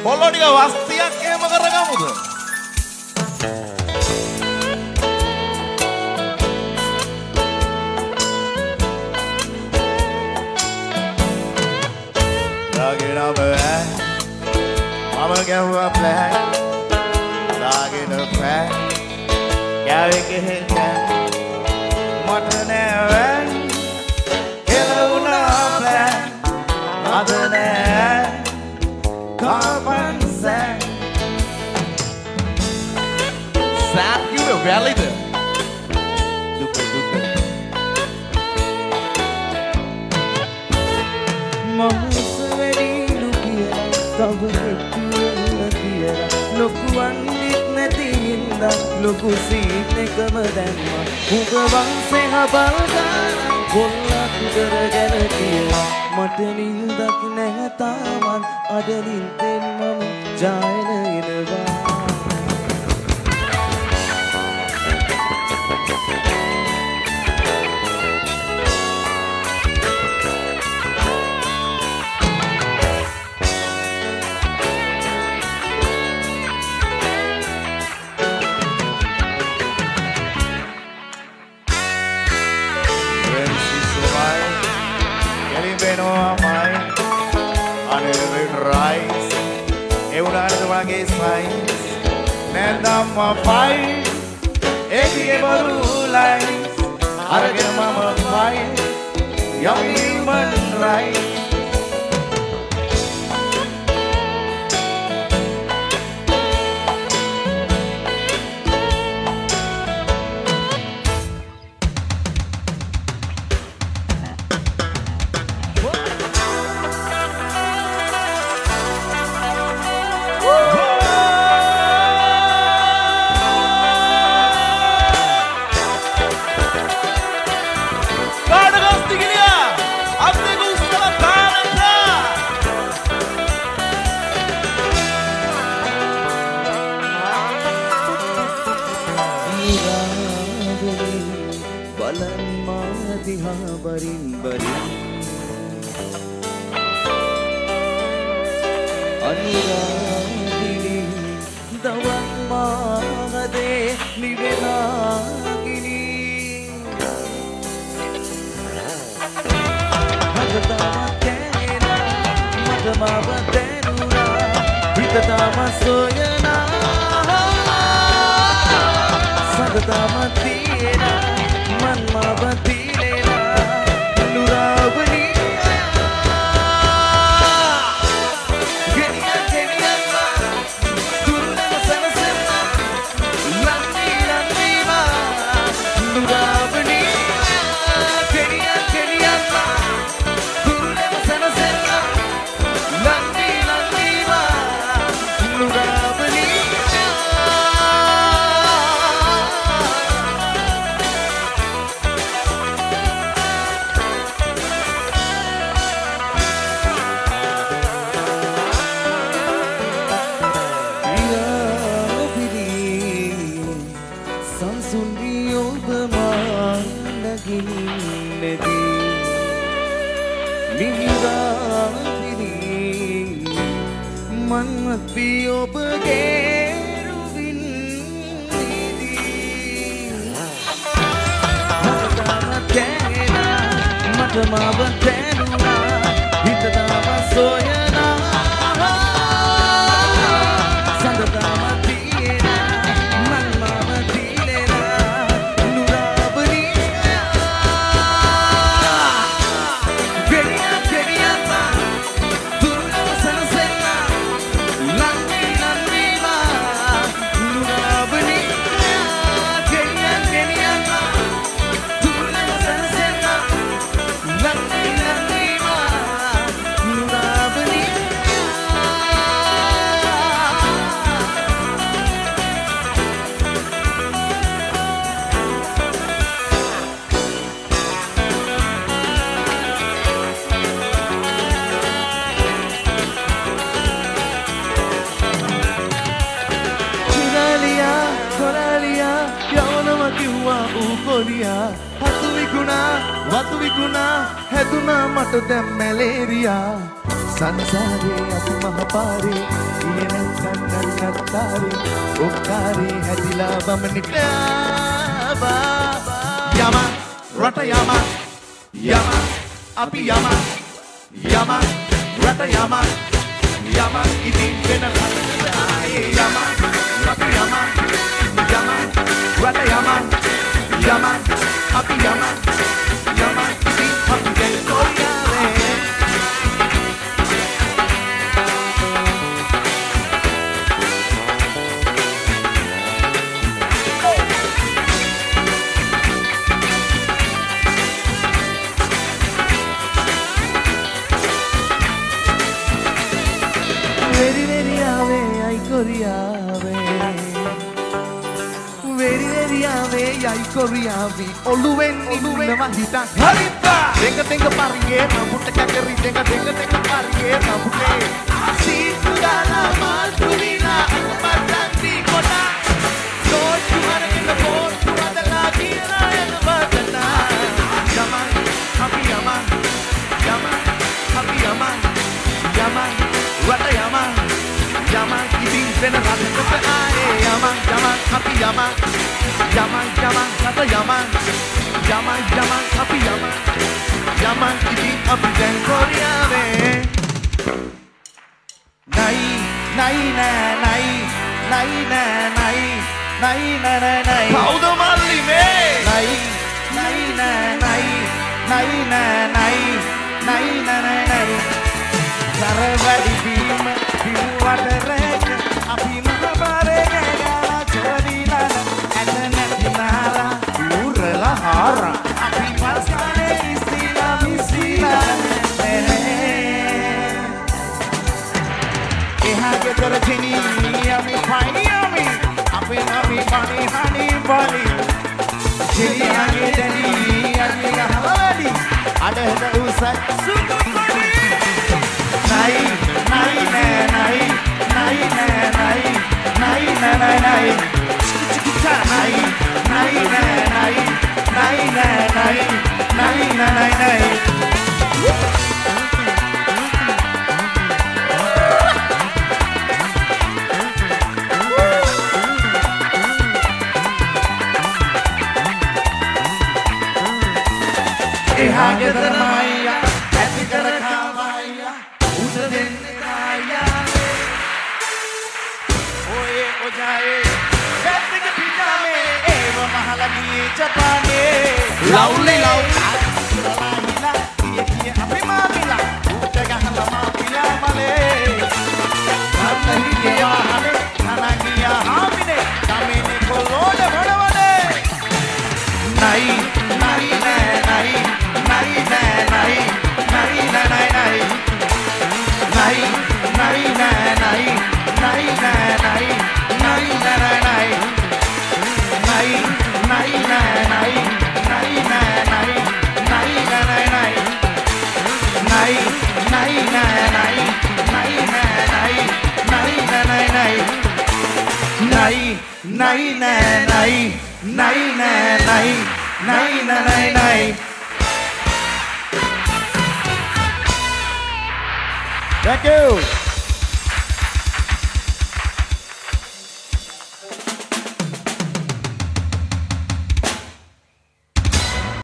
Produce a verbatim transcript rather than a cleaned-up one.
පොළො ටික වස්තියක් එහෙම කරගමුද? දාගෙන බෑ මම ගැහුවා ප්ලෑන් දාගෙන පෑ කෑවේ කෙහෙල්ට මට නෑ කෙලුණා ප්ලෑන් අද නෑ කාපන් සෑන් සෑන් කිව්වේ වැලිද? දුක දුක ලොකු සීන් එකම දැම්මා උඹ වංශේ හබල් ගන්න කොල්ලක් කරගෙන කියලා මට නින්දක් නැහැ තාමත් අද නින්දෙන් මම ජායන එනවා Nama fight, eki baru lines, harga mama fight, yang human right. වතු විකුණා හැදුනා මට දැන් මැලේරියා සංසාරේ අපි මහපාරේ ඉන්නේ නැත්නම් නැත්තාරේ ඔක්කාරේ හැදිලා බමනිට යම රට යම යම අපි යම යම රට යම යම ඉතින් වෙන රටකට ආයේ යම අපි යම යම රට යම යම අපි යම යම ඉතින් අපි දැන් කොරියාවේ Very very ave ai koriyaave Very very ave ai koriyaave ඔළුවෙන් ඉන්නවා හිතක් හරිපා දෙක දෙක පරියේ නමුට කැකරි දෙක දෙක දෙක පරියේ නමුටේ සීතුදාලා මාල්තුවිලා අකුපත්තන්ති කොටා සෝචු හරකින පෝට්ටු අදලා කියලා යන බදනා යම අපි යම යම අපි යම යම රට යම යම ඉතින් වෙන රටකට ආයේ යම යම අපි යම යම යම රට යම යම යම අපි යම යම ඉතින් අපි දැන් කොරියාවේ nai nai na nai nai na nai nai na na nai කවුද මල්ලි මේ nai nai na nai nai na nai nai na na nai Sarvadi bim biwat rek api mahabare gala chodila adana dinara උරලා හාරා api paskane isila misila එහා ගෙදර ජිනි යමි පයින් යමි අපි නමි බනි හනි බනි jili age dali age gahawadi අඩහද උස සුදු කොඩි nai nai na nai nai na nai nai na na nai චිකිචා nai nai na nai nai na nai nai na nai nai එහා ගෙදර මයියා ඇති කර කාවයියා උස දෙන්නේ කායා ඔයේ ඔජායේ පැත්තක පිටාමේ ඒව මහලගියේ ජපානේ ලව්ලි ලව් ආලා කිය කිය අපි මාමිලා උට ගහලා මාමිලා මලේ අතහියේ යාහනේ නනගියා හාමිනේ කමෙනේ කොල්ලෝඩ වඩවඩේ nai nai na nai nai na nai nai na nai nai nai nai na nai nai na nai nai na nai nai nai nai na nai nai na nai nai na nai nai nai nai na nai nai na nai nai na nai nai nai nai na nai nai na nai nai na nai nai Thank you.